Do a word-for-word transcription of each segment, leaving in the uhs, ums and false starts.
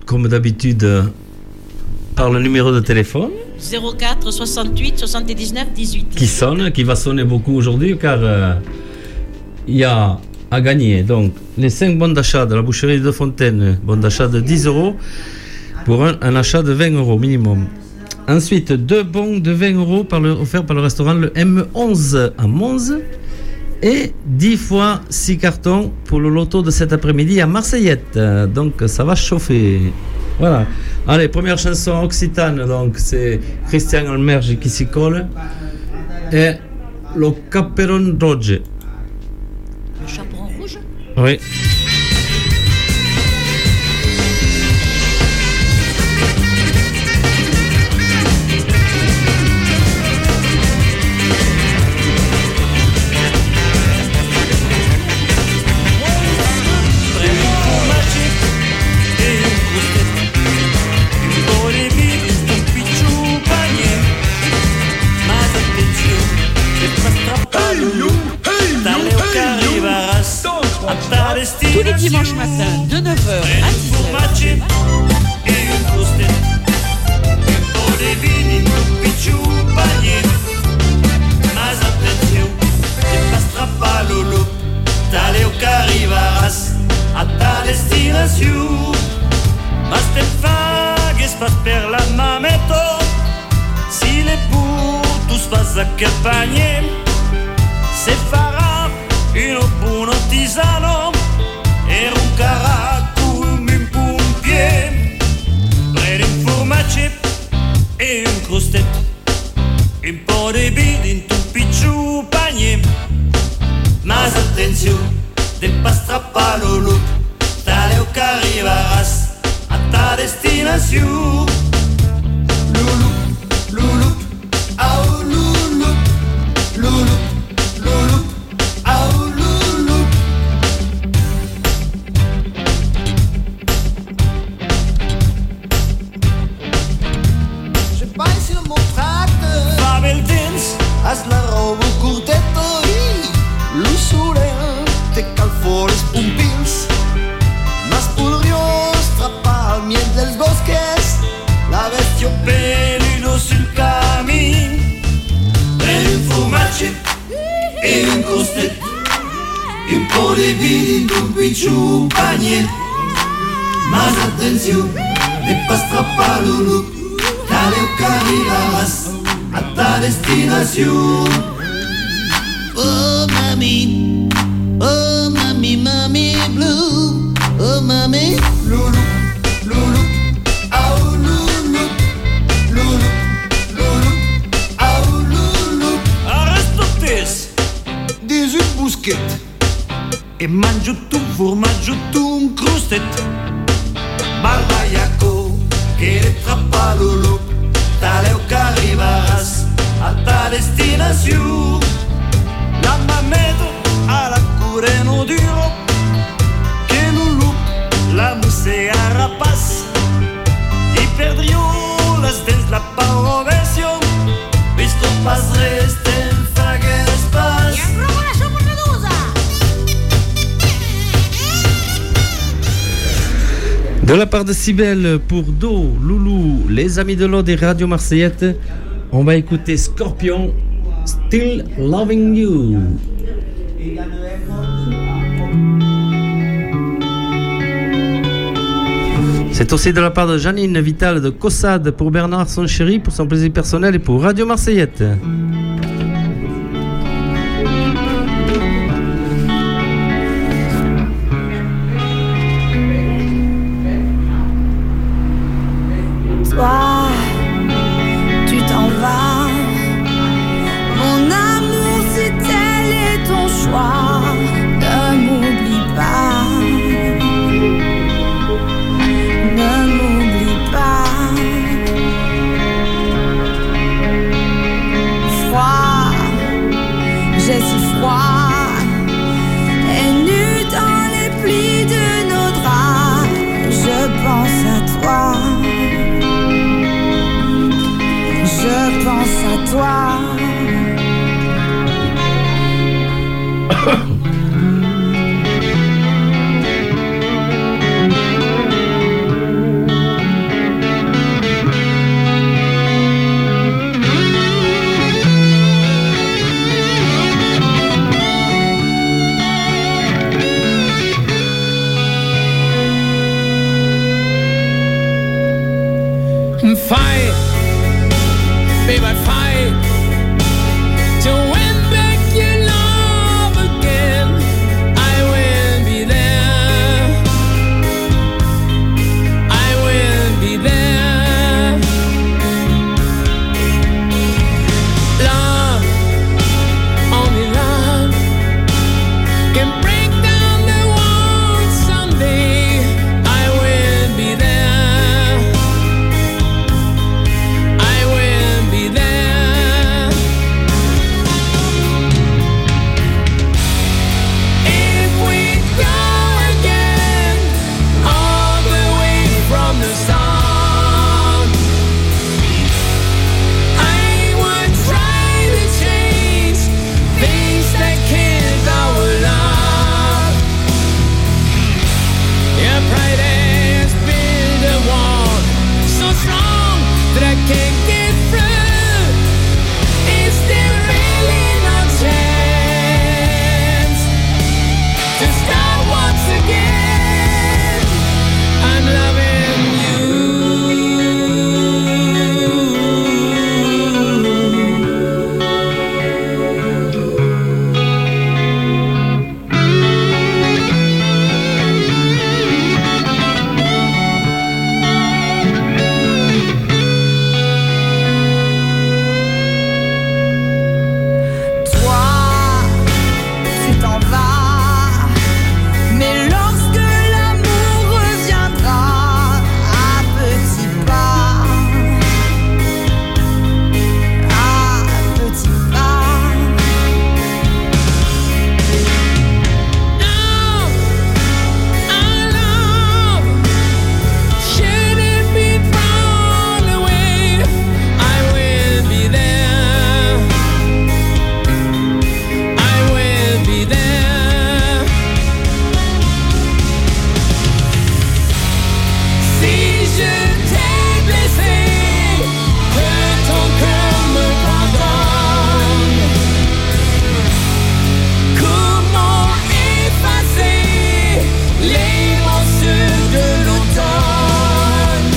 comme d'habitude, par le numéro de téléphone. zéro quatre soixante-huit soixante-dix-neuf dix-huit. Qui sonne, qui va sonner beaucoup aujourd'hui, car il euh, y a à gagner donc les cinq bons d'achat de la boucherie de Fontaine, bons d'achat de dix euros pour un, un achat de vingt euros minimum. Ensuite, deux bons de vingt euros par le, offerts par le restaurant le M onze à Mons et dix fois six cartons pour le loto de cet après-midi à Marseillette. Donc ça va chauffer. Voilà. Allez, première chanson occitane, donc c'est Christian Almerge qui s'y colle et le Caperon Roge. Le chaperon rouge? Oui. Tous les dimanches matins de neuf heures à dix heures. a ta destinació. Mas te fagues pas per la mameto, si le putus vas a campagner, se farà un buon tisano e un caracum in pompier, prende un formaggio e un crustet, un po' di vino in un picciu panier. Mas attenzione, de pas strappare lo loop, tale o che arriveras a ta destinazione. Lulu, lulu, au lulu, lulu, lulu, au lulu. Je passe le mon frate, fa bel temps, as la roba curteta, lo sole te calfores pumpils, mas podrió strapar al miel dels bosques, la bestia peludo sul cammin. Prende un formaggio e un crustet, un po' di vino in un picciu panier. Mas attenzione, ne pas strappar lo look, tale o che arriveras a ta destinazione. Oh mami, oh mami, mami blue, oh mami, lulu, lulu, au lulu, lulu, lulu, au lulu. Aristotes, dix-huit bousquettes, e mangio tu formaggio tu un crustet. Barbaiaco, che le trappa lulu, tale o che arriveras a ta destinazione. La mameto alla cureno duro, che lulu la musea rapaz, y perdió las dents la parovesion, visto pas resten fague l'espace. Y un robo la sopa medusa. De la part de Cybèle pour Do, Loulou, les amis de l'eau des radios marseillettes, on va écouter Scorpion, Still Loving You. C'est aussi de la part de Janine Vital de Caussade pour Bernard son chéri, pour son plaisir personnel et pour Radio Marseillette. Toi, tu t'en vas, mon amour, si tel est ton choix, ne m'oublie pas, ne m'oublie pas. Froid, j'ai si froid, et nu dans les plis de nos draps, je pense à toi. Je pense à toi. fight, babe, I'd fight to win back your love again. I will be there, I will be there. Love, only love can break down the walls someday. I will be there, I will be there. If we go again, all the way from the start, I would try to change things that killed our love. Your pride has built a wall so strong that I can't get through. Is there really no chance to start once again? I'm loving you. Toi, tu t'en vas, mais lorsque l'amour reviendra à petits pas, à petits pas. Love, our love, should it be thrown away? I will be there, I will be there. Si je t'ai blessé, que ton cœur me pardonne. Comment effacer les morsures de l'automne?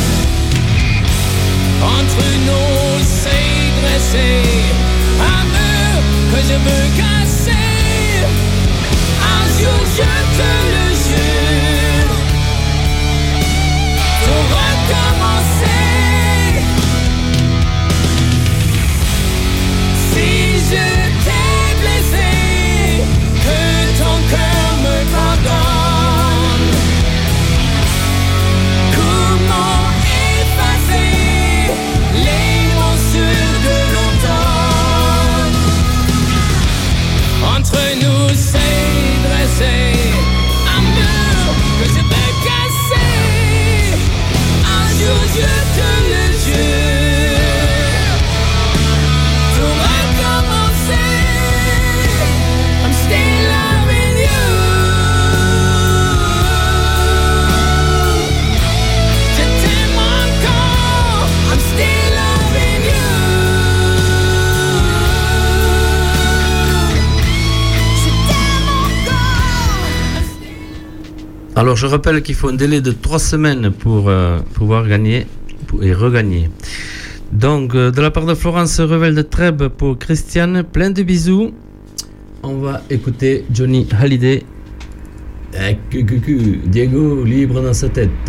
Entre nous s'est dressé un mur que je veux casser. Un jour je te le jure, tout recommencer. Si je t'ai blessé, que ton cœur me pardonne. Comment effacer les morsures de l'automne? Entre nous s'est dressé un mur que je peux casser. Un jour je te le jure, tout recommencer. I'm still loving you. Je t'aime encore. I'm still loving you. Je t'aime encore. Alors je rappelle qu'il faut un délai de trois semaines pour euh, pouvoir gagner pour- et regagner. Donc euh, de la part de Florence Revel de Trèbes pour Christiane, plein de bisous. On va écouter Johnny Hallyday. Eh, cu, cu, cu, Diego libre dans sa tête.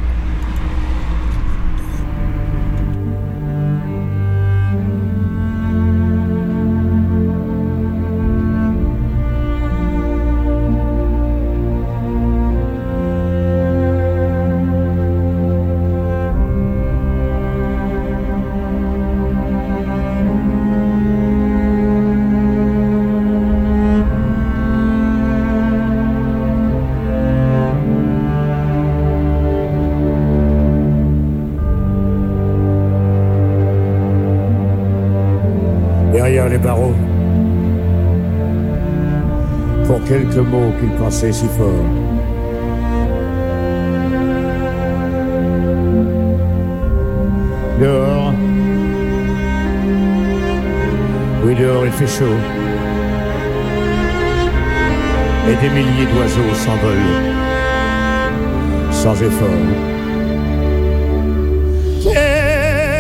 Derrière les barreaux, pour quelques mots qu'il pensait si fort. Dehors, oui dehors il fait chaud, et des milliers d'oiseaux s'envolent sans effort.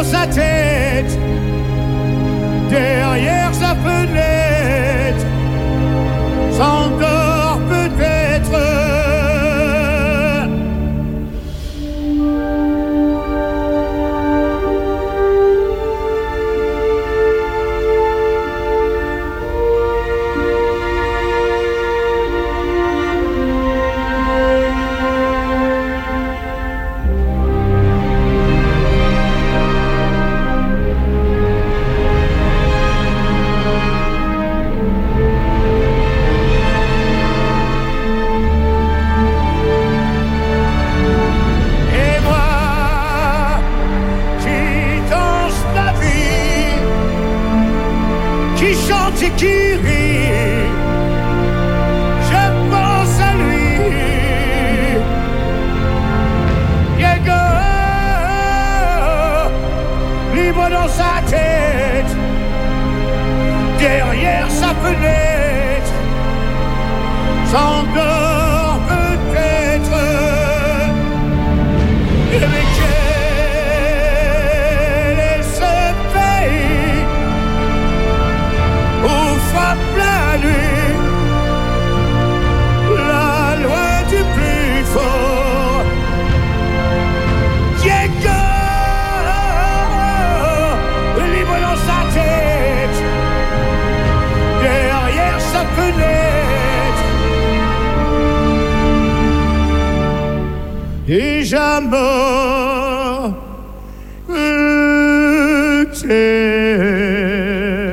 dans sa tête, derrière sa fenêtre, s'endort peut-être. Et qui rit, je pense à lui. Diego, libre dans sa tête, derrière sa fenêtre, s'endort peut-être. Et avec elle, elle se paye où frappe la nuit, la loi du plus fort. Diego, libre dans sa tête, derrière sa fenêtre, et jamais tête.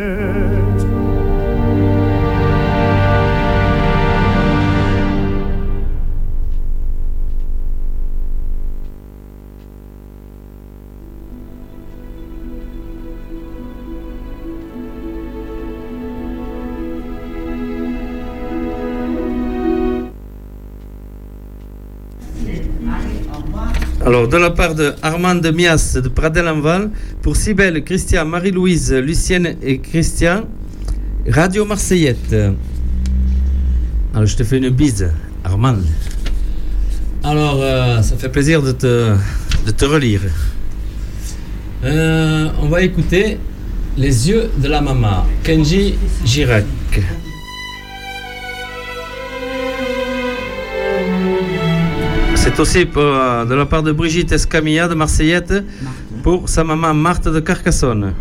Alors, de la part de Armand de Mias de Pradel-en-Val, pour Cybèle, Christian, Marie-Louise, Lucienne et Christian, Radio Marseillette. Alors, je te fais une bise, Armand. Alors, euh, ça fait plaisir de te, de te relire. Euh, on va écouter Les yeux de la maman, Kenji Girac. C'est aussi pour, euh, de la part de Brigitte Escamilla de Marseillette pour sa maman Marthe de Carcassonne.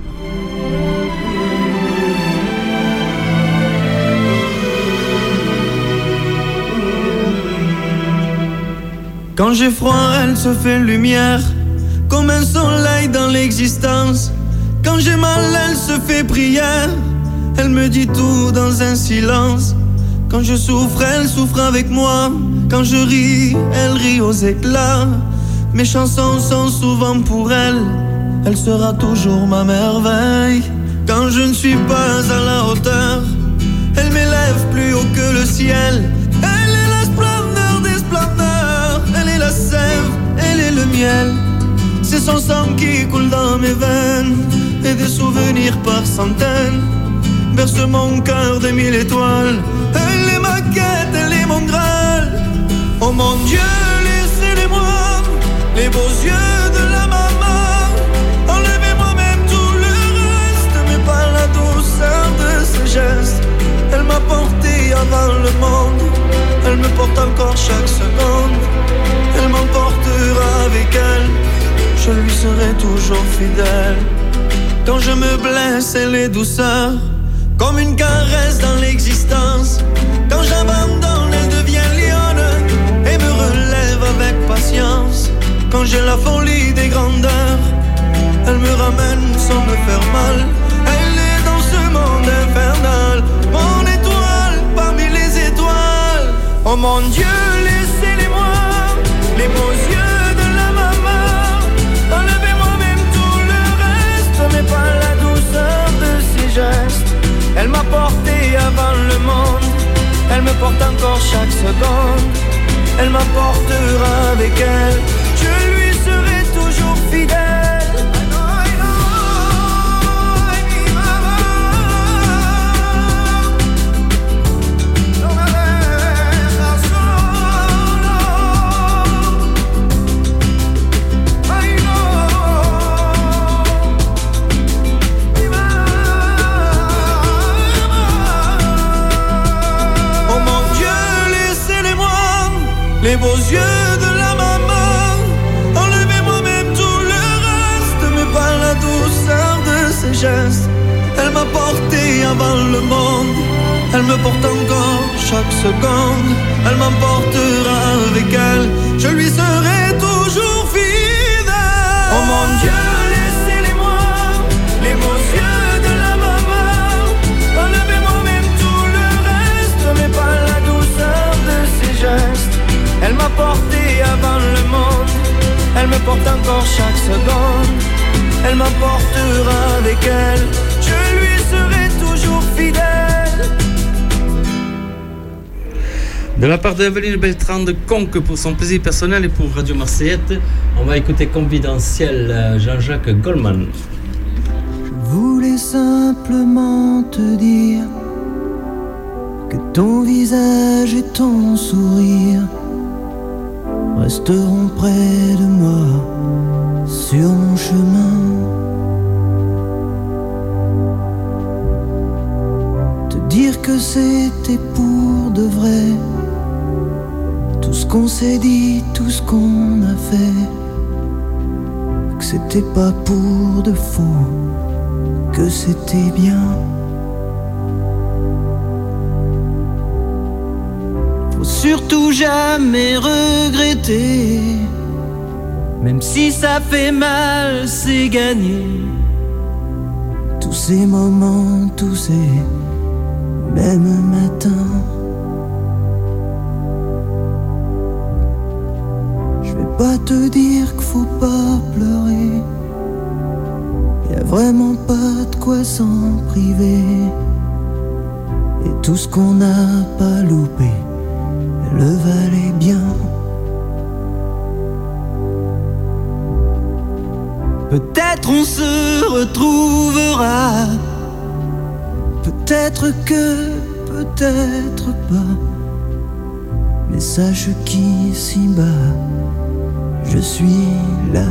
Quand j'ai froid, elle se fait lumière, comme un soleil dans l'existence. Quand j'ai mal, elle se fait prière, elle me dit tout dans un silence. Quand je souffre, elle souffre avec moi. Quand je ris, elle rit aux éclats. Mes chansons sont souvent pour elle, elle sera toujours ma merveille. Quand je ne suis pas à la hauteur, elle m'élève plus haut que le ciel. Elle est la splendeur des splendeurs, elle est la sève, elle est le miel. C'est son sang qui coule dans mes veines, et des souvenirs par centaines berce mon cœur de mille étoiles. Elle est ma quête, elle est mon Graal. Oh mon Dieu, laissez-les-moi, les beaux yeux de la maman. Enlevez-moi même tout le reste, mais pas la douceur de ses gestes. Elle m'a porté avant le monde, elle me porte encore chaque seconde. Elle m'emportera avec elle, je lui serai toujours fidèle. Quand je me blesse, elle est douceur, comme une caresse dans l'existence. Quand j'abandonne, elle devient lionne et me relève avec patience. Quand j'ai la folie des grandeurs, elle me ramène sans me faire mal. Elle est dans ce monde infernal, mon étoile parmi les étoiles. Oh mon Dieu, laissez-les-moi, les beaux yeux de la maman. Enlevez-moi même tout le reste, mais pas la douceur de ses gestes. Elle m'a porté avant le monde, elle me porte encore chaque seconde. Elle m'apportera avec elle, je lui serai toujours fidèle. ses gestes. Elle m'a porté avant le monde, elle me porte encore chaque seconde. Elle m'emportera avec elle, je lui serai toujours fidèle. Oh mon Dieu, laissez-les-moi, les beaux yeux de la maman. Enlevez-moi même tout le reste, mais pas la douceur de ses gestes. Elle m'a porté avant le monde, elle me porte encore chaque seconde. Elle m'emportera avec elle, je lui serai toujours fidèle. De la part d'Evelyne Bertrand de Conques pour son plaisir personnel et pour Radio Marseillette, on va écouter Confidentiel Jean-Jacques Goldman. Je voulais simplement te dire que ton visage et ton sourire resteront près de moi sur mon chemin. Te dire que c'était pour de vrai, tout ce qu'on s'est dit, tout ce qu'on a fait, que c'était pas pour de faux, que c'était bien. Faut surtout jamais regretter, même si ça fait mal, c'est gagné. Tous ces moments, tous ces mêmes matins. Je vais pas te dire qu'il faut pas pleurer, y a vraiment pas de quoi s'en priver. Et tout ce qu'on n'a pas loupé le valait bien. Peut-être on se retrouvera, peut-être que, peut-être pas. Mais sache qu'ici bas, je suis là.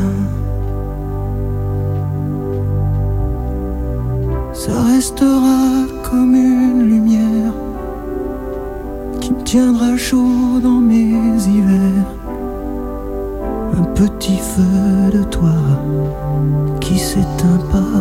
Ça restera comme une lumière qui me tiendra chaud dans mes hivers. Un petit feu de toi qui s'éteint pas.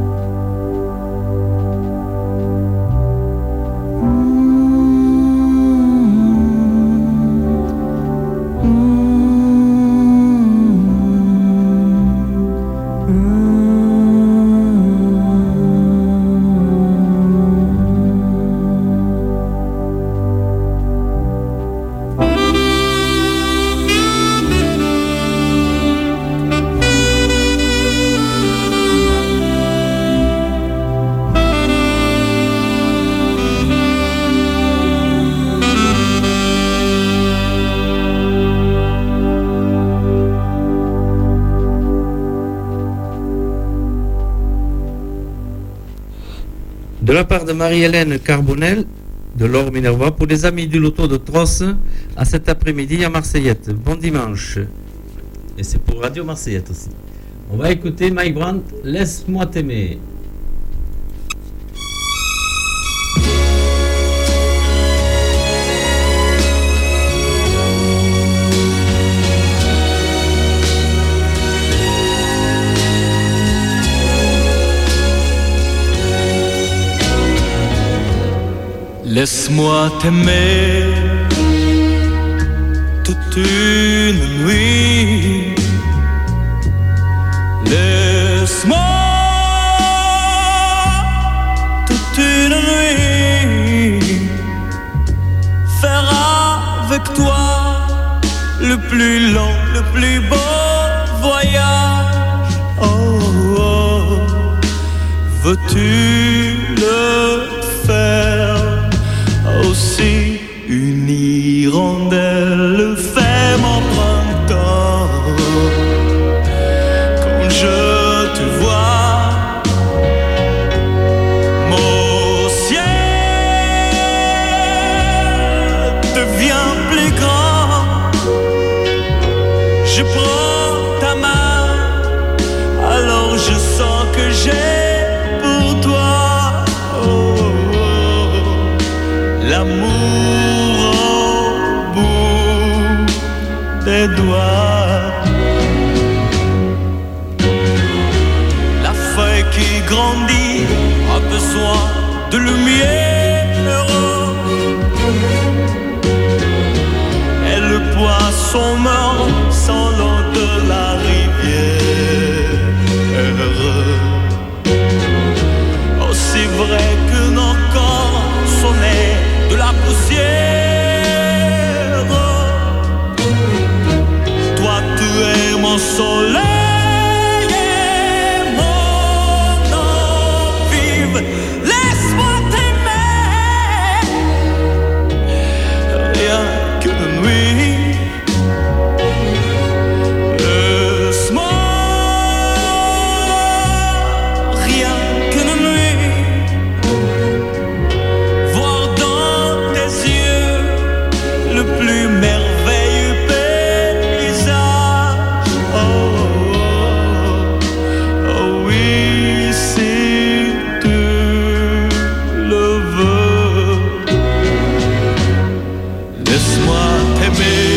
De la part de Marie-Hélène Carbonel de l'Or Minervois pour les amis du loto de Trosse à cet après-midi à Marseillette. Bon dimanche. Et c'est pour Radio Marseillette aussi. On va écouter Mike Brandt, Laisse-moi t'aimer. Laisse-moi t'aimer toute une nuit. Laisse-moi toute une nuit faire avec toi le plus long, le plus beau voyage. Oh, oh. Veux-tu le faire? Aussi une hirondelle fait mon printemps. Quand je te vois, mon ciel devient plus grand. Je prends ta main, alors je sens que j'ai pour toi l'amour au bout des doigts. La feuille qui grandit a besoin de lumière. Et le poisson meurt sans l'eau de la rivière. Aussi vrai que nos corps sont nés de la poussière. Toi tu es mon soleil et mon eau vive. Laisse-moi t'aimer, rien que de nuit. Laisse-moi, rien que de nuit, voir dans tes yeux le plus merveilleux paysage. Oh, oh, oh oui, si tu le veux. Laisse-moi t'aimer,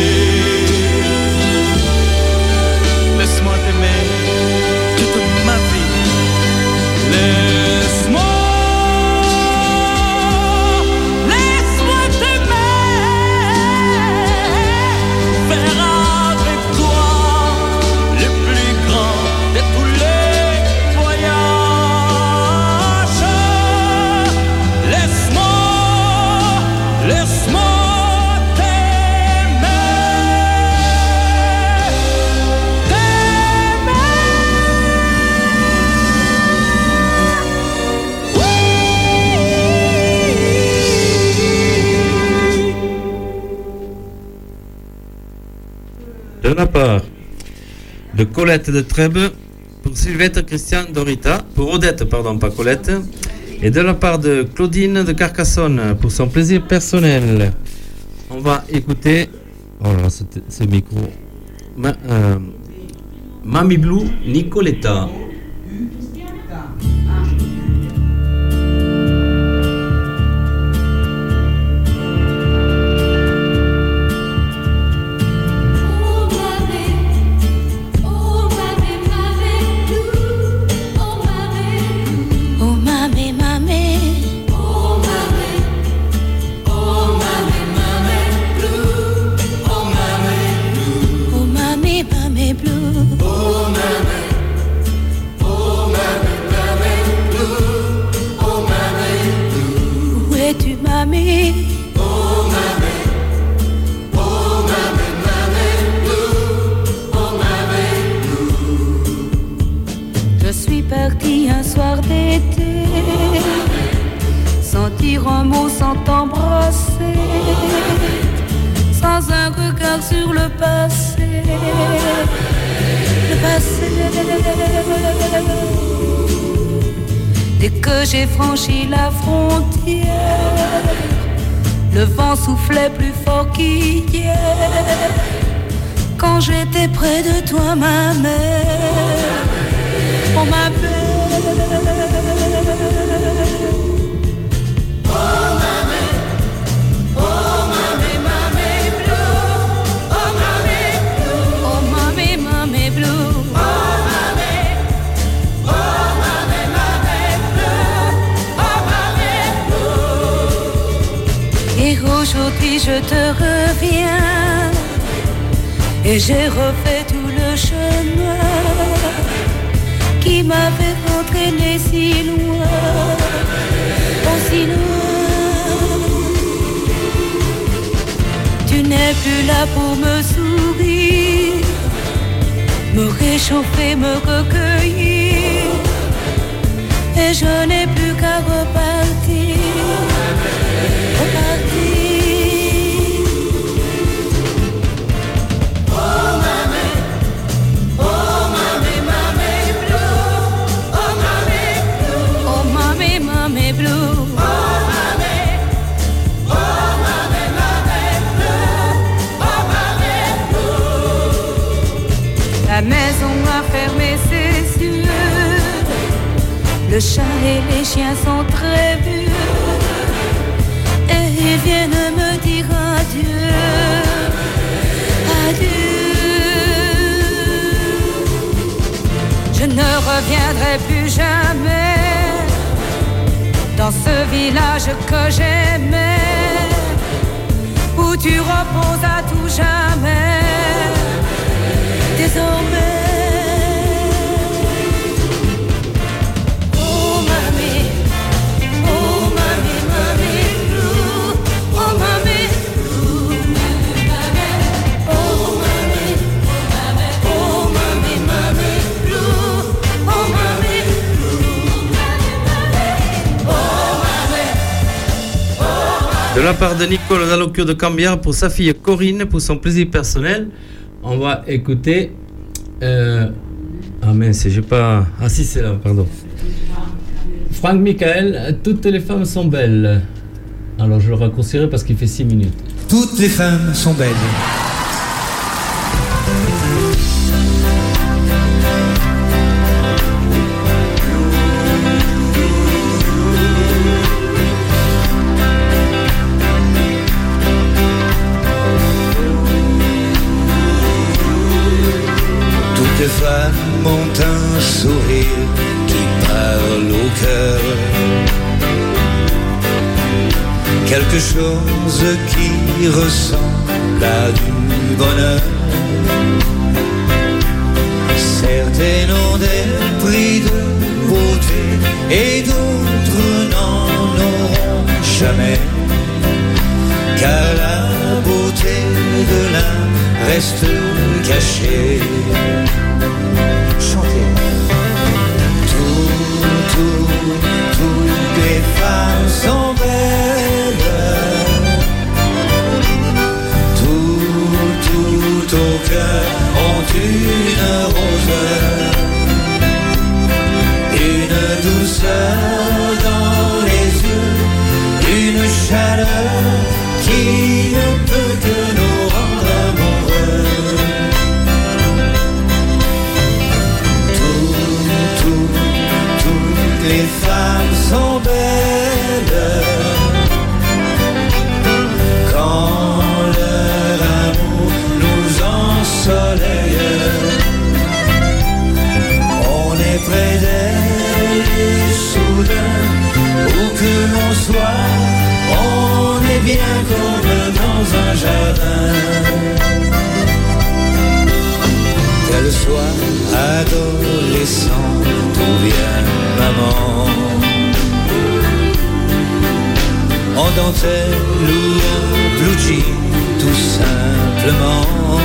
laisse-moi t'aimer toute ma vie. Laisse-moi, laisse-moi t'aimer, faire avec toi le plus grand de tous les voyages. Laisse-moi, laisse-moi t'aimer, De la part de Colette de Trèbes pour Sylvette, Christian, Dorita, pour Odette, pardon, pas Colette, et de la part de Claudine de Carcassonne pour son plaisir personnel. On va écouter, oh là, ce, ce micro, Ma, euh, Mami Blue, Nicoletta. Oh mamé, mamé, oh mamé, oh mamé, mamé blue, oh mamé blue, oh mamé, mamé blue, oh mamé, oh mamé, mamé blue, oh mamé blue. Où es-tu mamé? Oh mamé, oh mamé, mamé blue, oh mamé blue. Je suis partie un soir d'été, sans dire un mot, sans t'embrasser, sans un regard sur le passé, le passé. Dès que j'ai franchi la frontière, le vent soufflait plus fort qu'hier. Quand j'étais près de toi, ma mère, on m'appelle. Oh mamé, oh mamé, mamé blue, oh mamé blue, oh mamé, mamé blue, oh mamé, oh mamé, mamé blue, oh mamé blue. Et aujourd'hui je te reviens, et j'ai refait tout le chemin qui m'avait entraîné si loin, oh si loin. Tu n'es plus là pour me sourire, me réchauffer, me recueillir, et je n'ai plus qu'à repartir, repartir. La maison a fermé ses yeux, le chat et les chiens sont très vieux, et ils viennent me dire adieu, adieu. Je ne reviendrai plus jamais dans ce village que j'aimais, où tu reposes à tout jamais. Désormais, oh mamie, oh mamie, mamie blue, oh mamie blue, oh mamie, oh mamie, mamie blue, oh mamie blue. De la part de Nicole Dalocchio de Cambiar pour sa fille Corinne, pour son plaisir personnel, on va écouter. Euh... Ah mince, j'ai pas. Ah si, c'est là, pardon. Franck Michael, toutes les femmes sont belles. Alors je le raccourcirai parce qu'il fait six minutes. Toutes les femmes sont belles. Les femmes ont un sourire qui parle au cœur, quelque chose qui ressemble à du bonheur. Certaines ont des prix de beauté et d'autres n'en auront jamais, car la beauté de l'un reste cachée. Chantez. Tout, tout, toutes les femmes sont belles. Tout, tout au cœur ont une rose, une douceur dans les yeux, une chaleur qui ne peut que nous rendre amoureux. Les femmes sont belles quand leur amour nous ensoleille. On est près d'elles soudain, où que l'on soit, on est bien comme dans un jardin. Qu'elle soit adolescente ou bien maman, en dentelle ou en blue jean, tout simplement.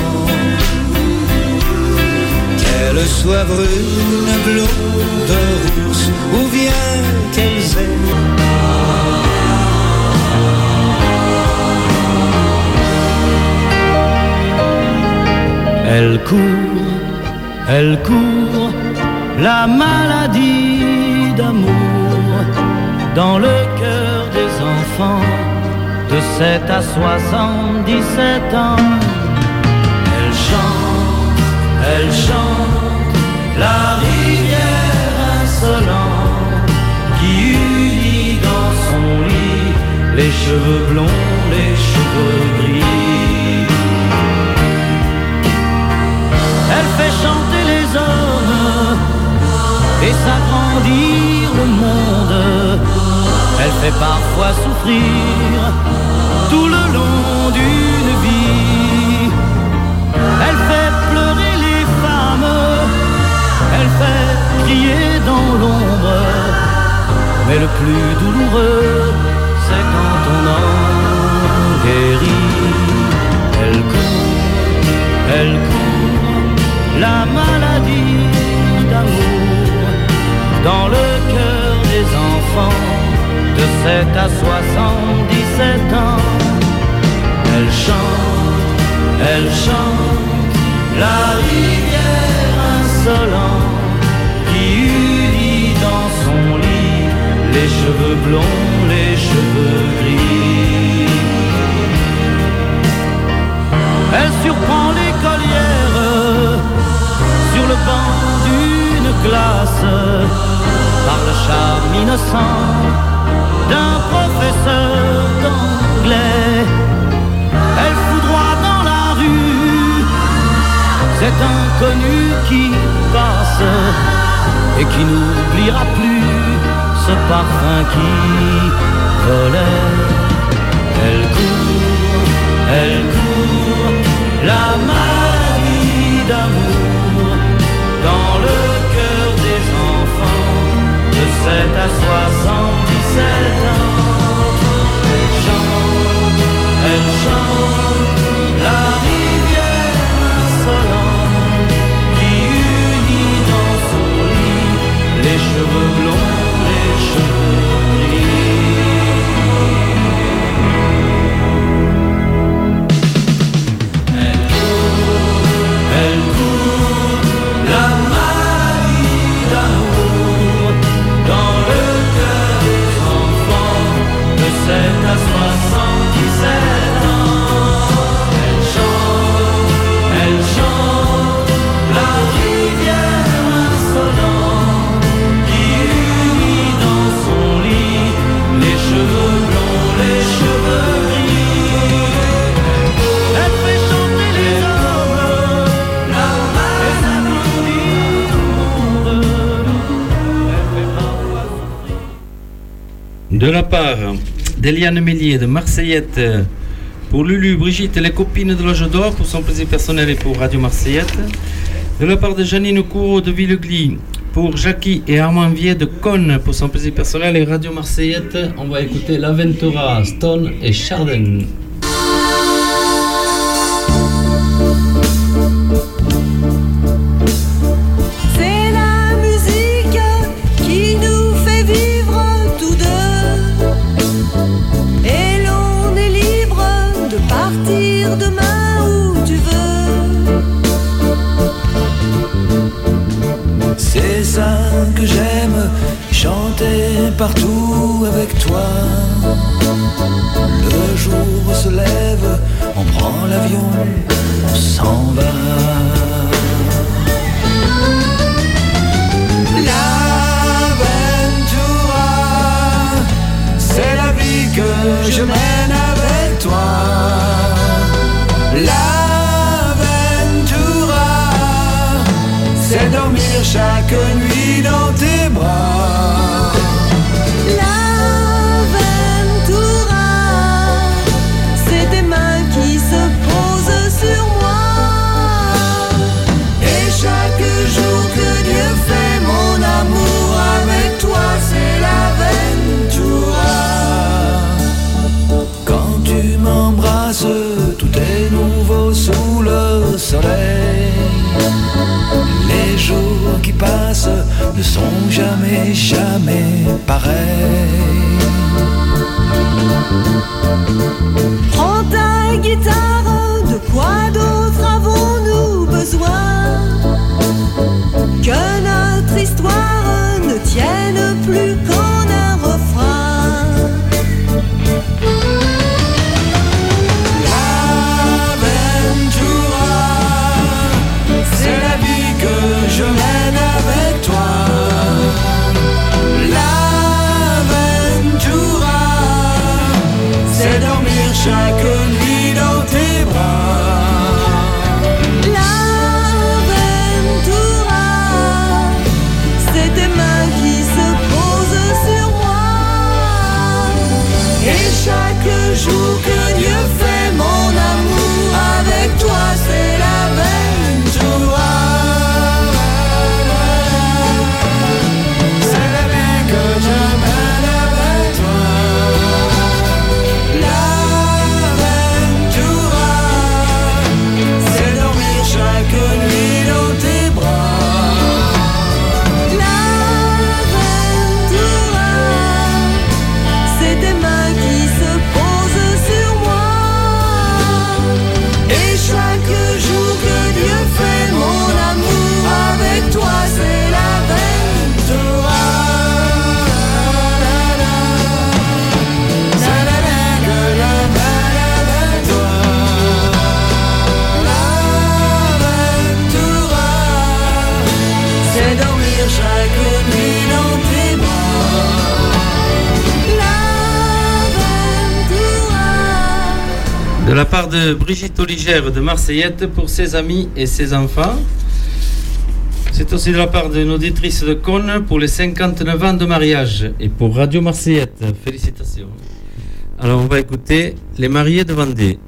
Qu'elle soit brune, blonde, rousse ou bien qu'elles aient Elle court, elle court, la maladie d'amour dans le cœur des enfants de sept à soixante-dix-sept ans. Elle chante, elle chante, la rivière insolente qui unit dans son lit les cheveux blonds, les cheveux gris. Elle fait chanter les hommes et s'agrandir le monde. Elle fait parfois souffrir tout le long d'une vie. Elle fait pleurer les femmes, elle fait crier dans l'ombre. Mais le plus douloureux, c'est quand on en guérit. Elle court, elle court, la maladie d'amour dans le cœur des enfants de sept à soixante-dix-sept ans. Elle chante, elle chante, la rivière insolente qui unit dans son lit les cheveux blonds, les cheveux gris. Elle surprend l'écolière sur le banc d'une classe par le charme innocent d'un professeur d'anglais. Elle foudroie dans la rue cet inconnu qui passe et qui n'oubliera plus ce parfum qui volait. Elle court, elle court, la maladie d'amour dans le cœur des enfants de sept à soixante-dix-sept ans. Elle chante, elle chante la rivière insolente qui unit dans son lit les cheveux blonds, les cheveux gris. Elle court, elle court, la maladie d'amour dans le cœur des enfants de sept à soixante-dix-sept ans. Elle chante, elle chante la rivière insolente qui unit dans son lit les cheveux blonds, les cheveux gris. Elle fait chanter les hommes, la main applaudit tout le monde. Elle fait parfois souffrir. De la part d'Eliane Mélier de Marseillette, pour Lulu, Brigitte et les copines de l'Âge d'Or, pour son plaisir personnel et pour Radio Marseillette. De la part de Janine Courreau de Villeglis, pour Jackie et Armand Vier de Cône, pour son plaisir personnel et Radio Marseillette. On va écouter l'Aventura, Stone et Chardin. C'est la musique qui nous fait vivre tous deux. Et l'on est libre de partir demain où tu veux. C'est ça que j'aime, chanter partout avec toi. Le jour se lève, on prend l'avion, on s'en va. L'Aventura, c'est la vie que je mène avec toi. L'Aventura, c'est dormir chaque nuit dans tes bras. L'Aventura, c'est tes mains qui se posent sur moi. Et chaque jour que Dieu fait mon amour avec toi, c'est l'Aventura. Quand tu m'embrasses, tout est nouveau sous le soleil. Les jours qui passent ne sont jamais, jamais pareils. Prends ta guitare, de quoi d'autre avons-nous besoin? Que notre histoire ne tienne plus qu'en un refrain. L'Aventura, c'est la vie que je mène avec toi. L'Aventura, c'est dormir chaque nuit dans tes bras. L'Aventura, c'est tes mains qui se posent sur moi. Et chaque jour que Dieu fait mon amour avec toi, c'est l'Aventura. C'est la vie que je mène avec toi. L'Aventura, c'est dormir chaque nuit dans tes bras. L'Aventura, c'est tes mains qui se posent sur moi. Et chaque jour que Dieu fait mon amour avec toi, c'est l'Aventura. C'est la vie que je mène avec toi. L'Aventura, c'est dormir chaque nuit dans tes bras. De la part de Brigitte Oligère de Marseillette, pour ses amis et ses enfants. C'est aussi de la part d'une auditrice de Cône pour les cinquante-neuf ans de mariage et pour Radio Marseillette. Félicitations. Alors on va écouter Les mariés de Vendée.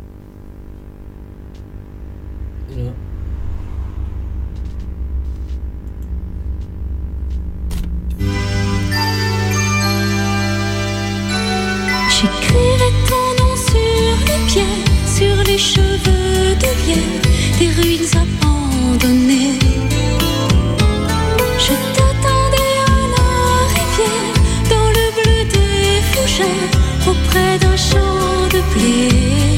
J'écrirai ton nom sur les pierres, sur les cheveux de lierre, des ruines abandonnées. Je t'attendais à la rivière, dans le bleu des fougères, auprès d'un champ de blé.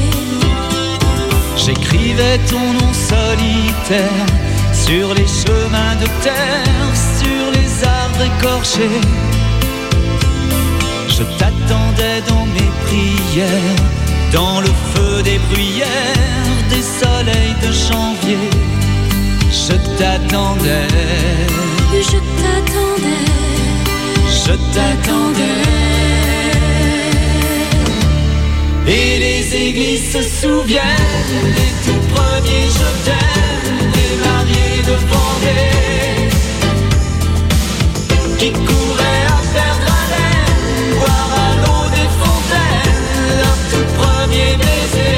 J'écrivais ton nom solitaire, sur les chemins de terre, sur les arbres écorchés. Je t'attendais dans mes prières, dans le feu des bruyères, des soleils de janvier. Je t'attendais, je t'attendais, je t'attendais. Et les églises se souviennent des tout premiers je t'aime, des mariés de Vendée qui couraient à perdre haleine, boire à l'eau des fontaines leur tout premier baiser.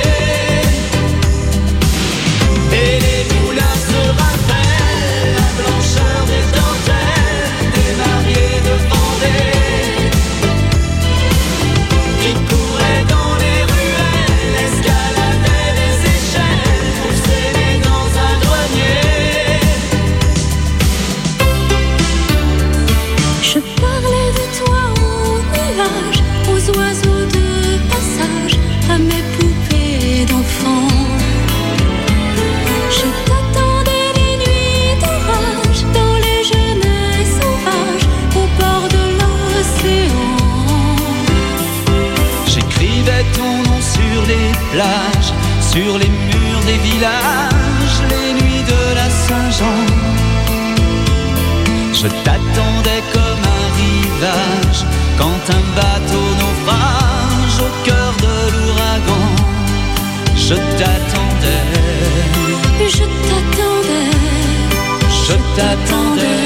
Et les moulins se rappellent la blancheur des dentelles des mariés de Vendée qui couraient dans les ruelles, escaladaient les échelles pour s'aimer dans un grenier. Je parlais de toi au nuage, aux oiseaux de passage, à mes poupées d'enfants. Je t'attendais les nuits d'orage, dans les genêts sauvages, au bord de l'océan. J'écrivais ton nom sur les plages, sur les murs des villages, les nuits de la Saint-Jean. Je t'attendais comme un rivage, quand un bateau naufrage au cœur de l'ouragan. Je t'attendais, Je t'attendais, je t'attendais.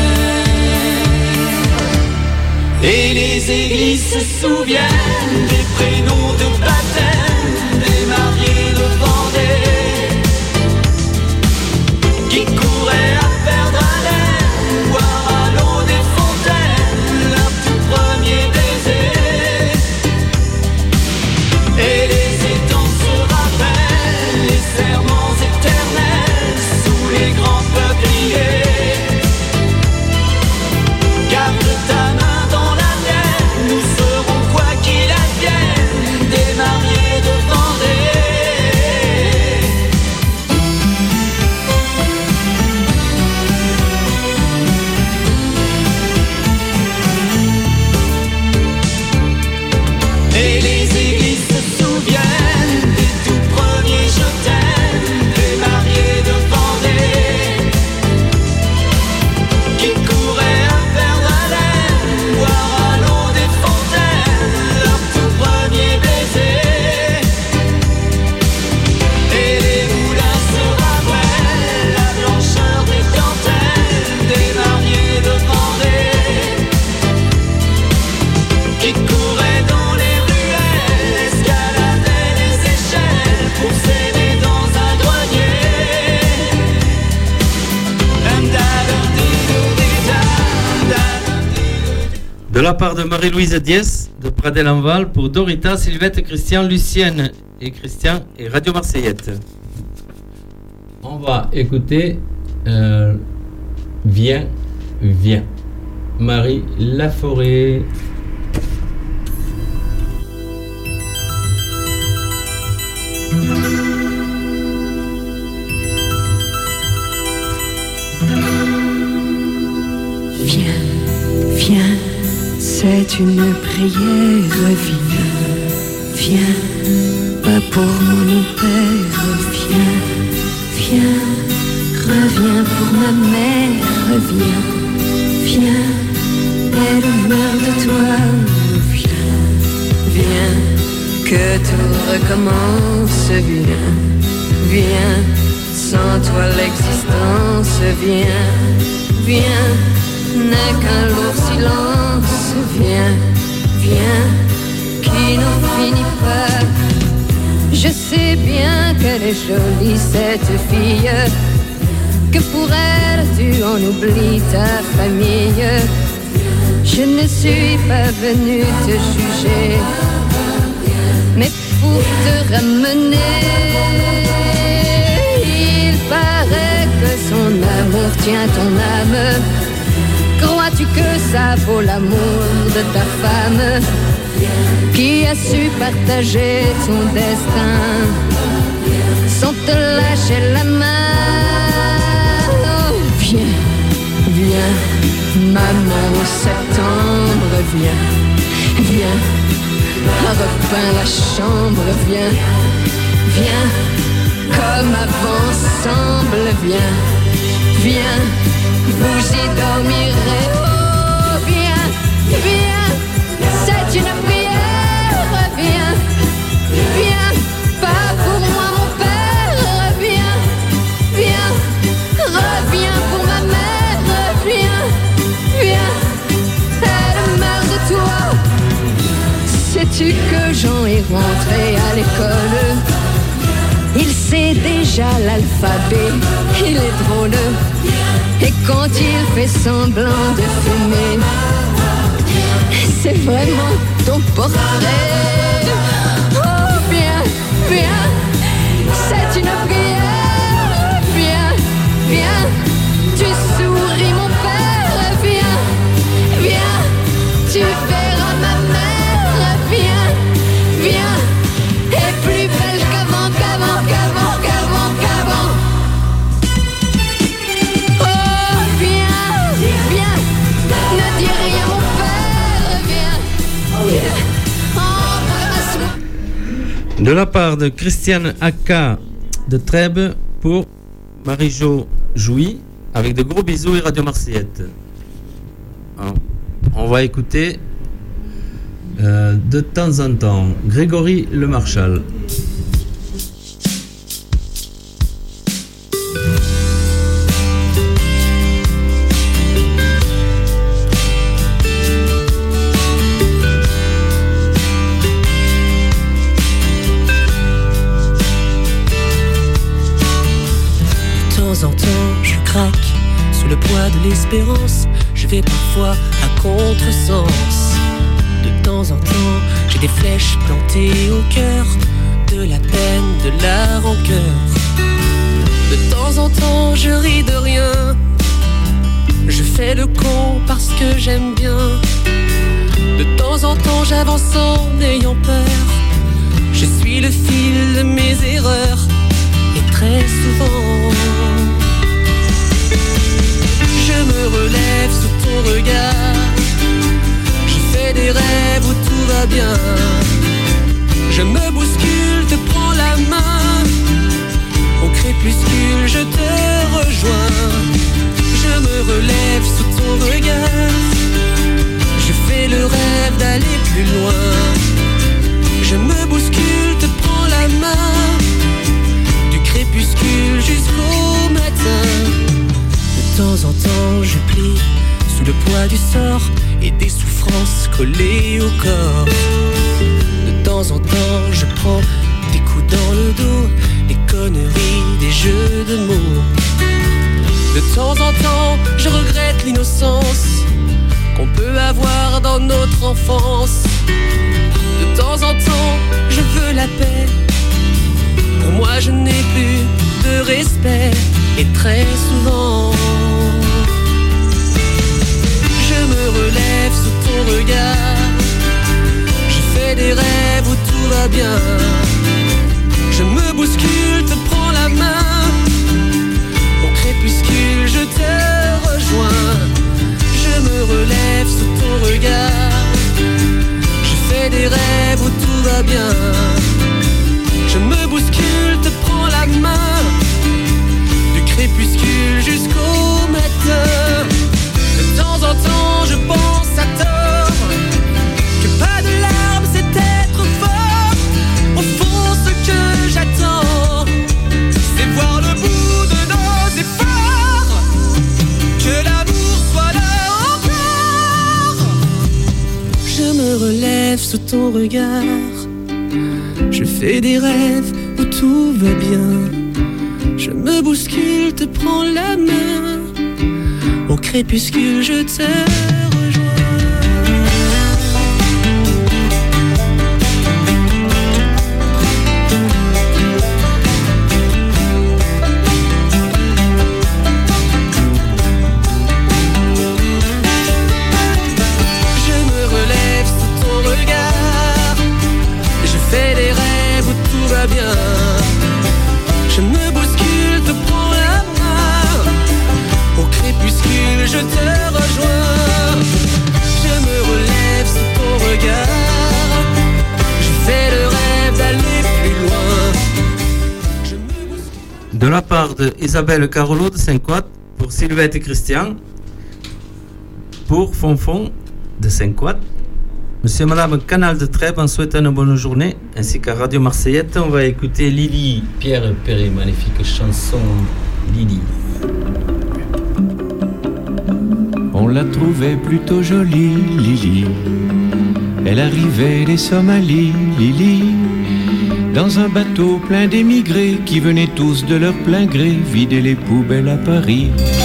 Et les églises se souviennent des prénoms de baptême des mariés de Vendée qui couraient à perdre haleine, boire à l'eau des fontaines leur tout premier baiser. Et les étangs se rappellent les serments éternels sous les grands peupliers. Garde ta main dans la mienne, nous serons quoi qu'il advienne des mariés de Vendée. Et les églises se souviennent des tout premiers je t'aime, des mariés de Vendée qui couraient à perdre haleine, boire à l'eau des fontaines leur tout premier baiser. Et les moulins se rappellent la blancheur des dentelles des mariés de Vendée qui couraient dans les ruelles, escaladaient les échelles pour s'aimer dans un grenier. De la part de Marie-Louise Diès, de Pradel-en-Val, pour Dorita, Sylvette, Christian, Lucienne et Christian et Radio Marseillette. On va écouter euh, Viens, viens. Marie Laforêt. Viens, viens, c'est une prière, viens, viens, pas pour mon père, viens, viens, reviens pour ma mère, viens, viens, elle meurt de toi, viens, viens, que tout recommence, viens, viens, sans toi l'existence, viens. vient, n'est qu'un lourd silence. Viens, viens, qui n'en finit pas. Je sais bien qu'elle est jolie cette fille, que pour elle tu en oublies ta famille. Je ne suis pas venue te juger, mais pour te ramener. Il paraît que son amour tient ton âme. Crois-tu que ça vaut l'amour de ta femme, qui a su partager ton destin sans te lâcher la main? Oh, viens, viens, maman au septembre, viens, viens, repeins la chambre, viens, viens, comme avant ensemble, viens, viens, vous y dormirez. Oh, viens, viens, c'est une prière, viens, viens, pas pour moi mon père, viens, viens, reviens pour ma mère, viens, viens, elle meurt de toi. Sais-tu que Jean est rentré à l'école? Il sait déjà l'alphabet, il est drôle. Et quand il fait semblant de fumer, c'est vraiment ton portrait. Oh, viens, viens, c'est une prière. Viens, viens, tu souris mon père. Viens, viens, tu verras ma mère. Viens, viens, et plus belle qu'avant, qu'avant, qu'avant, qu'avant, qu'avant. Oh, viens, viens, ne dis rien mon père. Viens, viens, embrasse-moi. De la part de Christiane Aka de Trèbes pour Marie-Jo Jouy, avec de gros bisous et Radio Marseillette. Alors, on va écouter euh, de temps en temps Grégory Le Marchal. Le poids de l'espérance, je vais parfois à contresens. De temps en temps, j'ai des flèches plantées au cœur, de la peine, de la rancœur. De temps en temps, je ris de rien, je fais le con parce que j'aime bien. De temps en temps, j'avance en ayant peur, je suis le fil de mes erreurs, et très souvent je me relève sous ton regard. Je fais des rêves où tout va bien. Je me bouscule, te prends la main. Au crépuscule, je te rejoins. Je me relève sous ton regard. Je fais le rêve d'aller plus loin. Je me bouscule, te prends la main. Du crépuscule jusqu'au matin. De temps en temps je plie sous le poids du sort et des souffrances collées au corps. De temps en temps je prends des coups dans le dos, des conneries, des jeux de mots. De temps en temps je regrette l'innocence qu'on peut avoir dans notre enfance. De temps en temps je veux la paix. Pour moi je n'ai plus de respect. Et très souvent je me relève sous ton regard. Je fais des rêves où tout va bien. Je me bouscule, te prends la main. Au crépuscule, je te rejoins. Je me relève sous ton regard. Je fais des rêves où tout va bien. Je me bouscule, te prends la main. Crépuscule jusqu'au matin. De temps en temps je pense à tort que pas de larmes c'est être fort. Au fond ce que j'attends c'est voir le bout de nos efforts. Que l'amour sous ton regard. Je fais des rêves où tout va bien. Je me bouscule, te prends la main. Au crépuscule, je te bien. Je me bouscule, te prends la main. Au crépuscule, je te rejoins. Je me relève sous ton regard. Je fais le rêve d'aller plus loin. Je me bouscule. De la part de Isabelle Carolo de Saint-Quat, pour Sylvette et Christian, pour Fonfon de Saint-Quat, Monsieur et Madame Canal de Trèbes en souhaitant une bonne journée, ainsi qu'à Radio Marseillette. On va écouter Lily, Pierre Perret, magnifique chanson Lily. On la trouvait plutôt jolie, Lily. Elle arrivait des Somalies, Lily, dans un bateau plein d'émigrés qui venaient tous de leur plein gré vider les poubelles à Paris.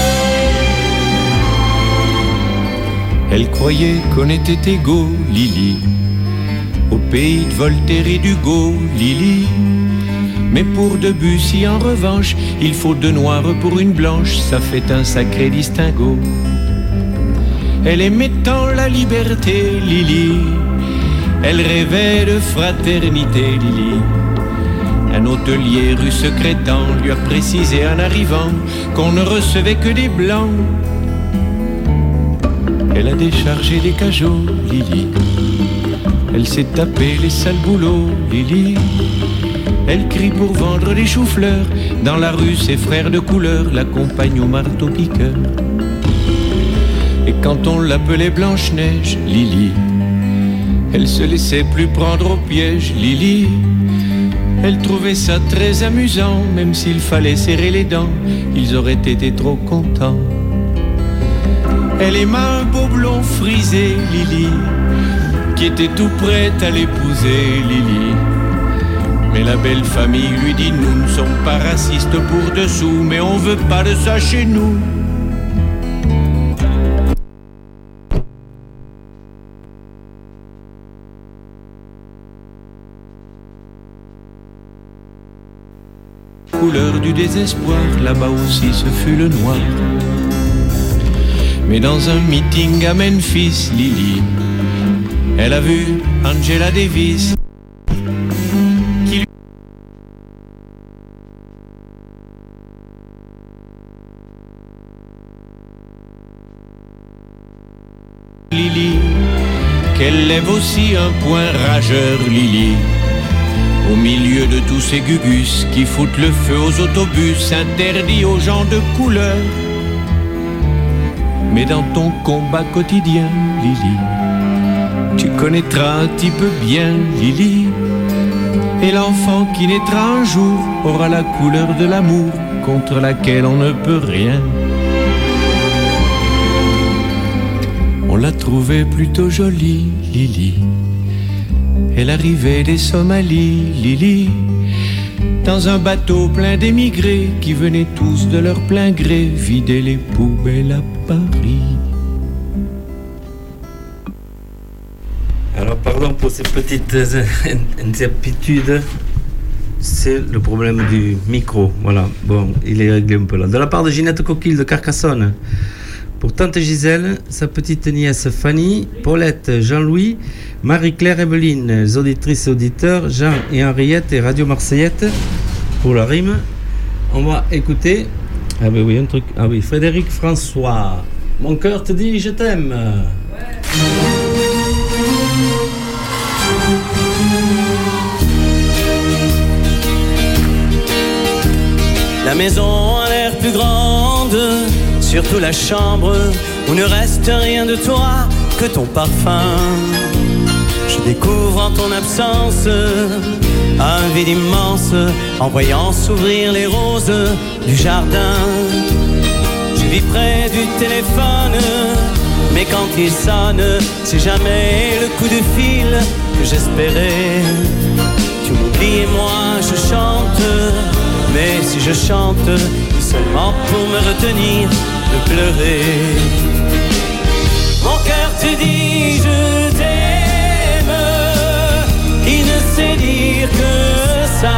Elle croyait qu'on était égaux, Lily, au pays de Voltaire et d'Hugo, Lily. Mais pour Debussy, en revanche, il faut deux noirs pour une blanche, ça fait un sacré distinguo. Elle aimait tant la liberté, Lily, elle rêvait de fraternité, Lily. Un hôtelier rue Secrétan lui a précisé en arrivant qu'on ne recevait que des blancs. Elle a déchargé des cajots, Lily. Elle s'est tapé les sales boulots, Lily. Elle crie pour vendre des choux-fleurs. Dans la rue, ses frères de couleur l'accompagnent au marteau-piqueur. Et quand on l'appelait Blanche-Neige, Lily, elle se laissait plus prendre au piège, Lily. Elle trouvait ça très amusant, même s'il fallait serrer les dents, ils auraient été trop contents. Elle aima un beau blond frisé, Lily, qui était tout prête à l'épouser, Lily. Mais la belle famille lui dit: nous ne sommes pas racistes pour dessous, mais on veut pas de ça chez nous. Couleur du désespoir, là-bas aussi ce fut le noir. Mais dans un meeting à Memphis, Lily, elle a vu Angela Davis qui lui... Lily, qu'elle lève aussi un point rageur, Lily, au milieu de tous ces gugus qui foutent le feu aux autobus interdits aux gens de couleur. Mais dans ton combat quotidien, Lily, tu connaîtras un petit peu bien, Lily. Et l'enfant qui naîtra un jour aura la couleur de l'amour contre laquelle on ne peut rien. On l'a trouvée plutôt jolie, Lily. Elle arrivait des Somalies, Lily, dans un bateau plein d'émigrés qui venaient tous de leur plein gré vider les poubelles à Paris. Alors pardon pour ces petites incertitudes, c'est le problème du micro, voilà, bon, il est réglé un peu là. De la part de Ginette Coquille de Carcassonne, pour tante Gisèle, sa petite nièce Fanny, Paulette, Jean-Louis, Marie-Claire, Evelyne, les auditrices et auditeurs, Jean et Henriette et Radio Marseillette, pour la rime, on va écouter, ah ben oui, un truc, ah oui, Frédéric François, mon cœur te dit je t'aime. Ouais. La maison a l'air plus grande, surtout la chambre où ne reste rien de toi que ton parfum. Je découvre en ton absence un vide immense en voyant s'ouvrir les roses du jardin. Je vis près du téléphone Mais quand il sonne, c'est jamais le coup de fil que j'espérais. Tu m'oublies et moi je chante, mais si je chante, c'est seulement pour me retenir de pleurer. Mon cœur te dit je t'aime, il ne sait dire que ça.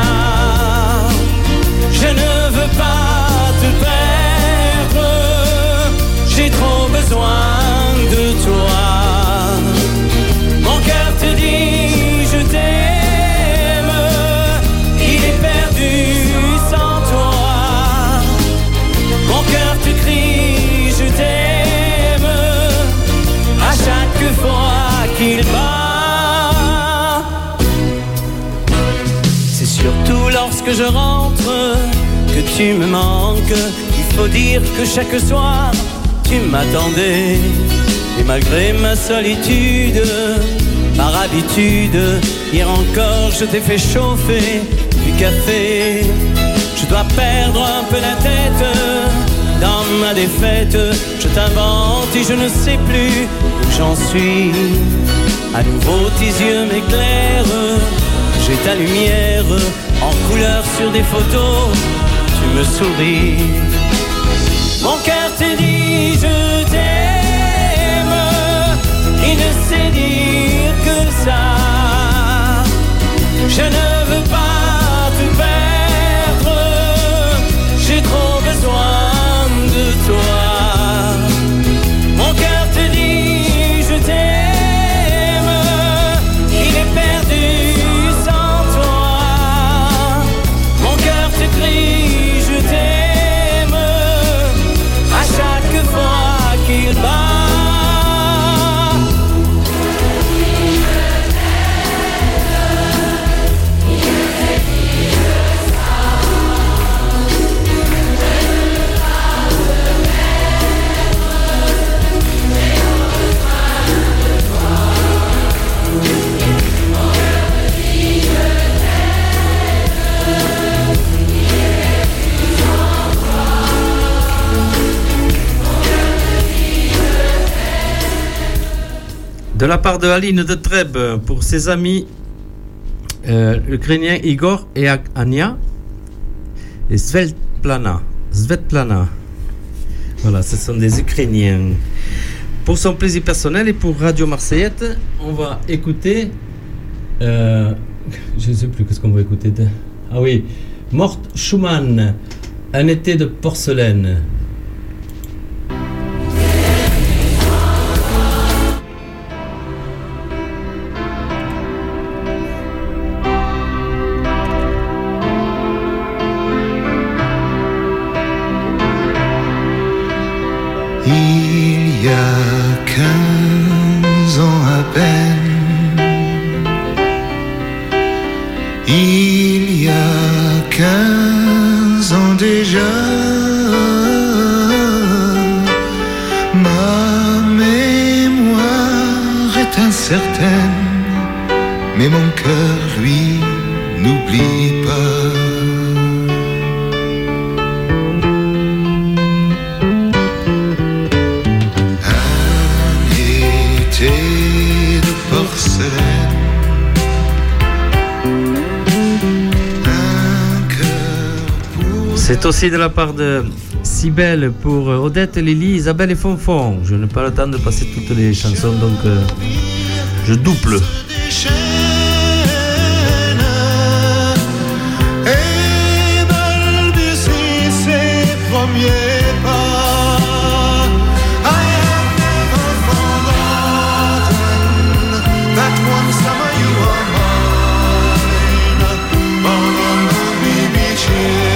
Je ne veux pas te perdre, j'ai trop besoin de toi. Mon cœur te dit je t'aime, il est perdu sans toi. Mon cœur te crie je t'aime à chaque fois qu'il bat. C'est surtout lorsque je rentre que tu me manques. Il faut dire que chaque soir tu m'attendais. Et malgré ma solitude, par habitude, hier encore je t'ai fait chauffer du café. Je dois perdre un peu la tête dans ma défaite. Je t'invente et je ne sais plus où j'en suis. À nouveau tes yeux m'éclairent, j'ai ta lumière en couleur sur des photos. Tu me souris. Mon cœur te dit je t'aime, il ne sait dire que ça. Je ne veux pas te perdre, j'ai trop besoin de toi. Mon cœur te dit je t'aime, il est perdu sans toi. Mon cœur te crie je t'aime à chaque fois qu'il bat. De la part de Aline de Trèbes pour ses amis euh, ukrainiens Igor et Anya et Svetlana. Svetlana. Voilà, ce sont des Ukrainiens. Pour son plaisir personnel et pour Radio Marseillette, on va écouter. Euh, je ne sais plus qu'est-ce qu'on va écouter. De, ah oui, Mort Schumann, Un été de porcelaine. Il y a quinze ans à peine, il y a quinze ans déjà, ma mémoire est incertaine, mais mon cœur, lui, n'oublie pas. C'est aussi de la part de Cybèle pour Odette, Lily, Isabelle et Fonfon. Je n'ai pas le temps de passer toutes les chansons, donc euh, je double. Et balbutie ses premiers pas. I have never forgotten that one summer you were mine. On a moonbeam beach.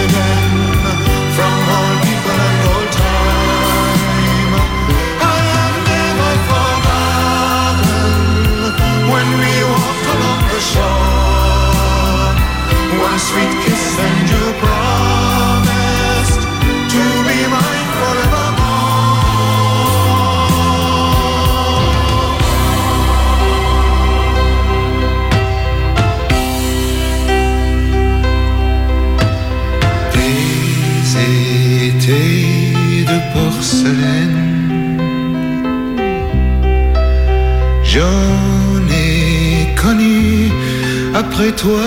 One sweet kiss and you promised to be mine forevermore. Des étés de porcelaine, J'en ai connu après toi,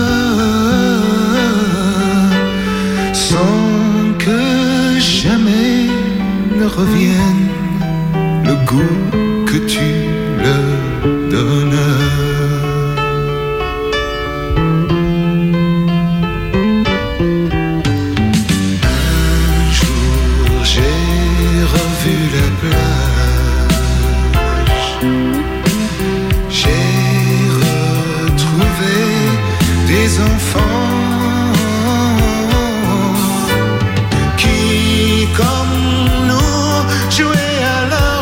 sans que jamais ne revienne le goût que tu leur donnes. Un jour j'ai revu la plage, j'ai retrouvé des enfants qui, comme nous, jouaient à leur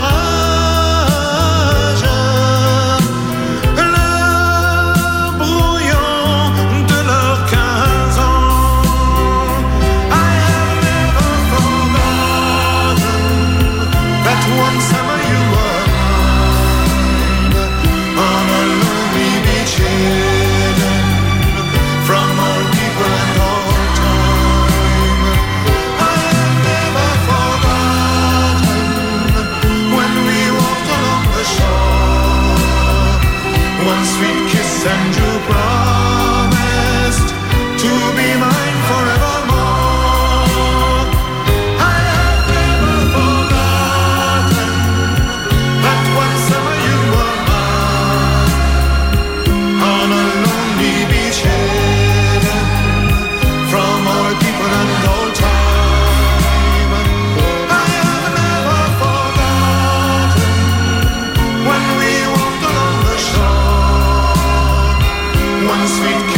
âge, le brouillon de leurs quinze ans. I have never forgotten that one summer you were mine on a lonely beach hidden from all people and all time. I have never forgotten when we walked along the shore, one sweet kiss and you promised to be mine forevermore. I have never forgotten that one summer you were mine on a lonely beach hidden from all people and all time. I have never forgotten when we walked along the shore, one sweet